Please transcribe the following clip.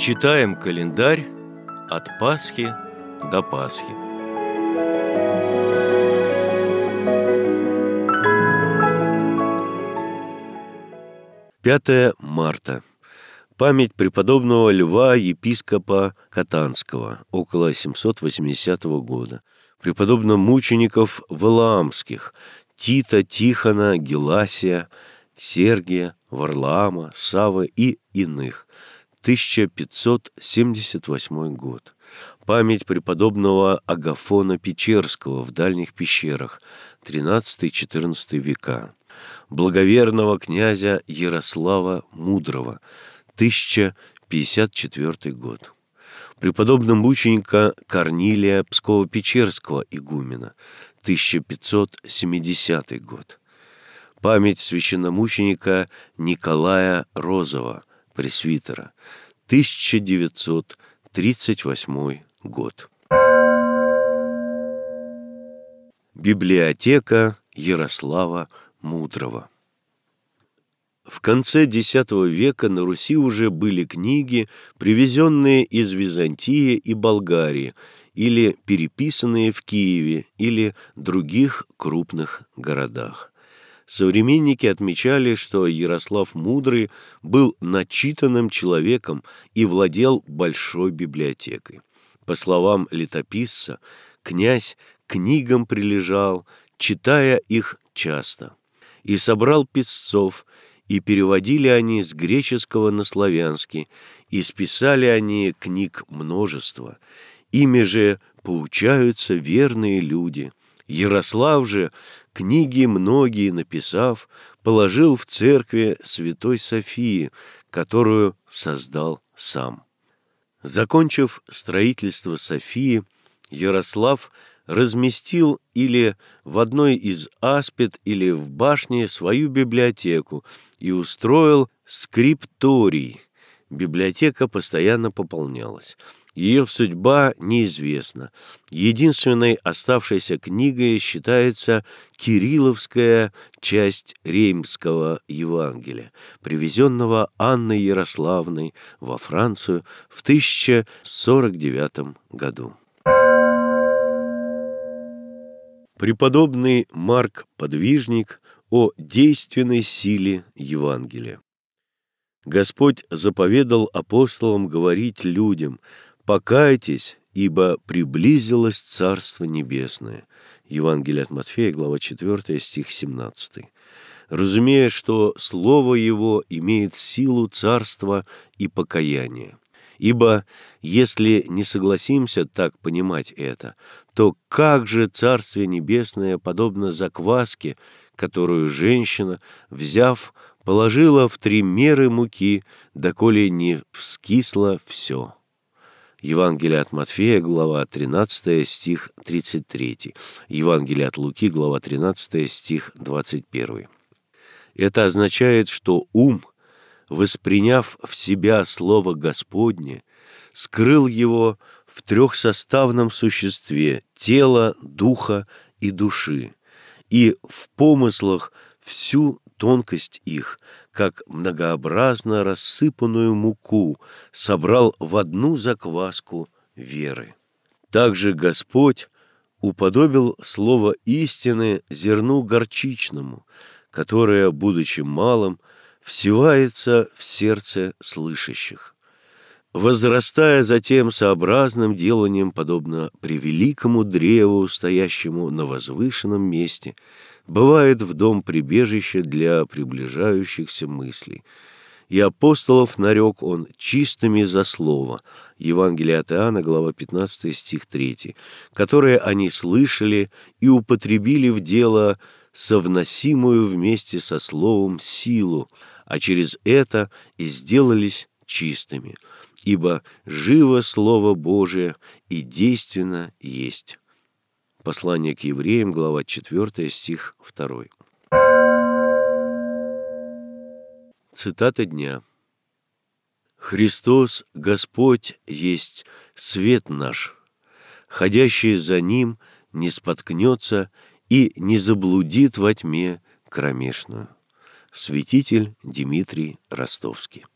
Читаем календарь от Пасхи до Пасхи. Пятое марта. Память преподобного Льва, епископа Катанского, около 780 года. Преподобно-мучеников Валаамских, Тита, Тихона, Геласия, Сергия, Варлаама, Саввы и иных. 1578 год. Память преподобного Агафона Печерского в дальних пещерах, 13-14 века. Благоверного князя Ярослава Мудрого, 1054 год. Преподобного мученика Корнилия Псково-Печерского игумена, 1570 год. Память священномученика Николая Розова, пресвитера, 1938 год. Библиотека Ярослава Мудрого. В конце X века на Руси уже были книги, привезенные из Византии и Болгарии, или переписанные в Киеве или других крупных городах. Современники отмечали, что Ярослав Мудрый был начитанным человеком и владел большой библиотекой. По словам летописца, князь к книгам прилежал, читая их часто, и собрал писцов, и переводили они с греческого на славянский, и списали они книг множество. Ими же поучаются верные люди. Ярослав же, книги многие написав, положил в церкви Святой Софии, которую создал сам. Закончив строительство Софии, Ярослав разместил или в одной из аспид, или в башне свою библиотеку и устроил скрипторий. Библиотека постоянно пополнялась. Ее судьба неизвестна. Единственной оставшейся книгой считается кирилловская часть Реймского Евангелия, привезенного Анной Ярославной во Францию в 1049 году. Преподобный Марк Подвижник о действенной силе Евангелия. Господь заповедал апостолам говорить людям: «Покайтесь, ибо приблизилось Царство Небесное». Евангелие от Матфея, глава 4, стих 17. Разумея, что Слово Его имеет силу царства и покаяния. Ибо если не согласимся так понимать это, то как же Царствие Небесное подобно закваске, которую женщина, взяв, положила в 3 меры муки, доколе не вскисло все. Евангелие от Матфея, глава 13, стих 33. Евангелие от Луки, глава 13, стих 21. Это означает, что ум, восприняв в себя Слово Господне, скрыл его в трехсоставном существе тела, духа и души, и в помыслах всю тонкость их, как многообразно рассыпанную муку, собрал в одну закваску веры. Также Господь уподобил слово истины зерну горчичному, которое, будучи малым, всевается в сердце слышащих, возрастая затем сообразным деланием, подобно превеликому древу, стоящему на возвышенном месте, бывает в дом прибежище для приближающихся мыслей. И апостолов нарек он чистыми за слово, Евангелие от Иоанна, глава 15, стих 3, которое они слышали и употребили в дело совносимую вместе со словом силу, а через это и сделались чистыми, ибо живо Слово Божие и действенно есть». Послание к евреям, глава 4, стих 2. Цитата дня. «Христос, Господь, есть свет наш, ходящий за Ним не споткнется и не заблудит во тьме кромешную». Святитель Дмитрий Ростовский.